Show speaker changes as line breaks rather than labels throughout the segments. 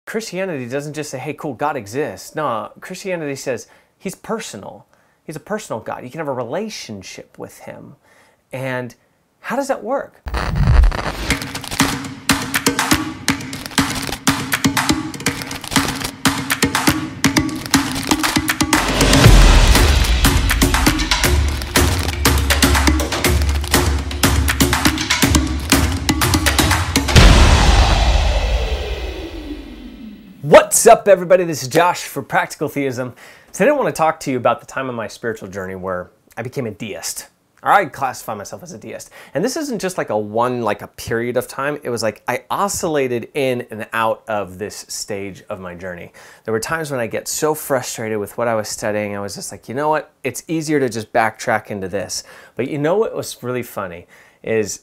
Christianity doesn't just say, hey, cool, God exists. No, Christianity says he's personal. He's a personal God. You can have a relationship with him. And how does that work? What's up, everybody? This is Josh for Practical Theism. Today I want to talk to you about the time of my spiritual journey where I became a deist. Or I classify myself as a deist. And this isn't just like a period of time. It was like I oscillated in and out of this stage of my journey. There were times when I get so frustrated with what I was studying, I was just like, you know what? It's easier to just backtrack into this. But you know what was really funny is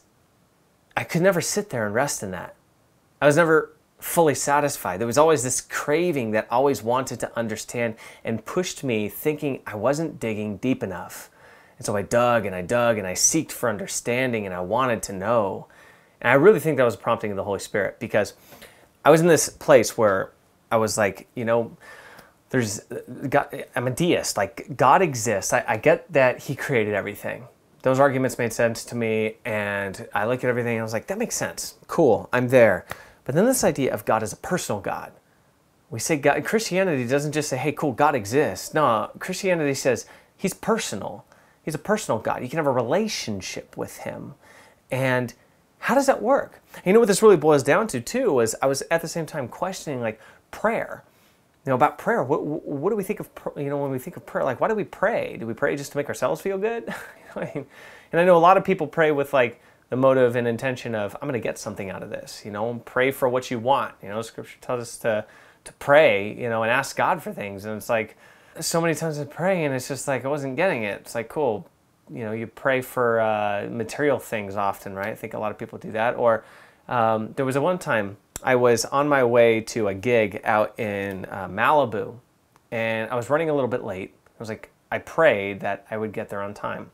I could never sit there and rest in that. I was never fully satisfied. There was always this craving that always wanted to understand and pushed me thinking I wasn't digging deep enough. And so I dug and I seeked for understanding and I wanted to know. And I really think that was a prompting of the Holy Spirit, because I was in this place where I was like, you know, there's God, I'm a deist. Like, God exists. I get that he created everything. Those arguments made sense to me, and I look at everything and I was like, that makes sense. Cool, I'm there. But then this idea of God as a personal God. We say God, Christianity doesn't just say, hey, cool, God exists. No, Christianity says he's personal. He's a personal God. You can have a relationship with him. And how does that work? And you know what this really boils down to, too, is I was at the same time questioning, like, prayer. You know, about prayer. What do we think of, you know, when we think of prayer? Like, why do we pray? Do we pray just to make ourselves feel good? And I know a lot of people pray with, like, the motive and intention of, I'm going to get something out of this, you know, pray for what you want. You know, Scripture tells us to pray, you know, and ask God for things. And it's like, so many times I pray and it's just like, I wasn't getting it. It's like, cool, you know, you pray for material things often, right? I think a lot of people do that. Or there was one time I was on my way to a gig out in Malibu, and I was running a little bit late. I was like, I prayed that I would get there on time.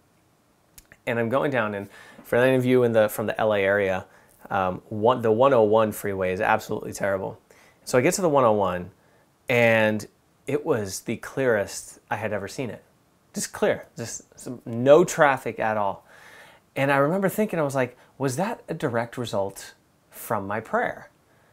And I'm going down, and for any of you from the LA area, the 101 freeway is absolutely terrible. So I get to the 101, and it was the clearest I had ever seen it. Just clear, just no traffic at all. And I remember thinking, I was like, was that a direct result from my prayer?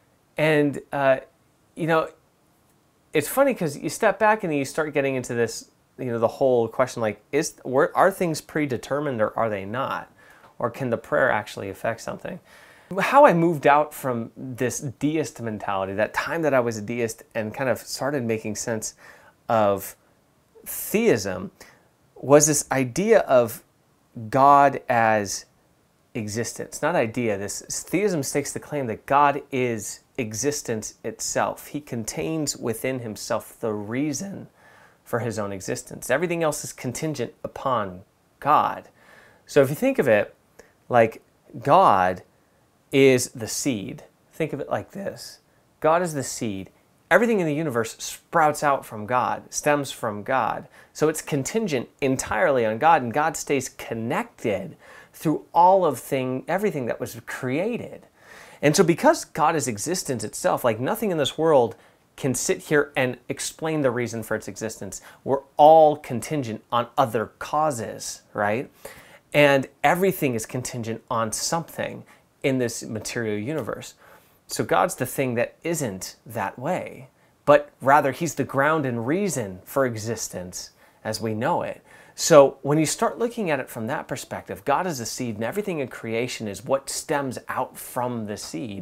And, you know, it's funny because you step back and you start getting into this, you know, the whole question, like, are things predetermined or are they not? Or can the prayer actually affect something? How I moved out from this deist mentality, that time that I was a deist, and kind of started making sense of theism, was this idea of God as existence. Not idea. This theism stakes the claim that God is existence itself. He contains within himself the reason for his own existence. Everything else is contingent upon God. So if you think of it like God is the seed, think of it like this. God is the seed. Everything in the universe sprouts out from God, stems from God. So it's contingent entirely on God, and God stays connected through all of everything that was created. And so because God is existence itself, like nothing in this world can sit here and explain the reason for its existence. We're all contingent on other causes, right? And everything is contingent on something in this material universe. So God's the thing that isn't that way, but rather he's the ground and reason for existence as we know it. So when you start looking at it from that perspective, God is the seed and everything in creation is what stems out from the seed.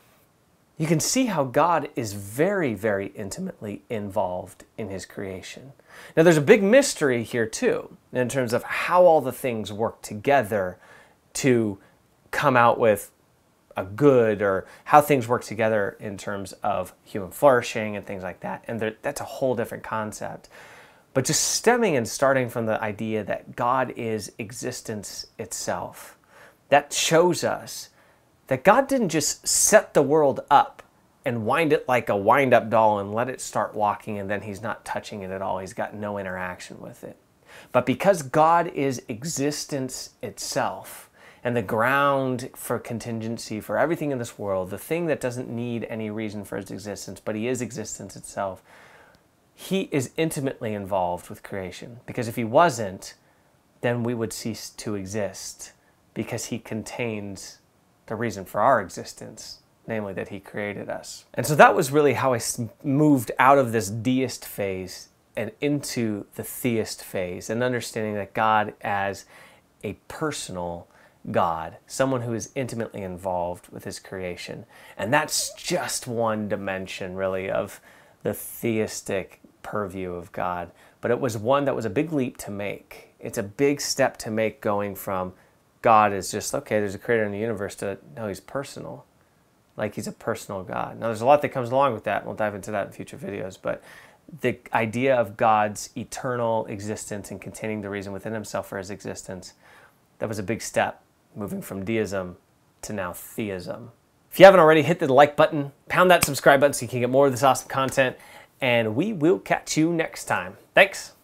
You can see how God is very, very intimately involved in his creation. Now, there's a big mystery here, too, in terms of how all the things work together to come out with a good, or how things work together in terms of human flourishing and things like that. And that's a whole different concept. But just stemming and starting from the idea that God is existence itself, that shows us that God didn't just set the world up and wind it like a wind-up doll and let it start walking, and then he's not touching it at all. He's got no interaction with it. But because God is existence itself, and the ground for contingency for everything in this world, the thing that doesn't need any reason for its existence, but he is existence itself, he is intimately involved with creation. Because if he wasn't, then we would cease to exist, because he contains the reason for our existence, namely that he created us. And so that was really how I moved out of this deist phase and into the theist phase, and understanding that God as a personal God, someone who is intimately involved with his creation. And that's just one dimension, really, of the theistic purview of God. But it was one that was a big leap to make. It's a big step to make, going from God is just, okay, there's a creator in the universe, to, no, he's personal. Like, he's a personal God. Now, there's a lot that comes along with that. We'll dive into that in future videos. But the idea of God's eternal existence and containing the reason within himself for his existence, that was a big step, moving from deism to now theism. If you haven't already, hit the like button, pound that subscribe button so you can get more of this awesome content, and we will catch you next time. Thanks.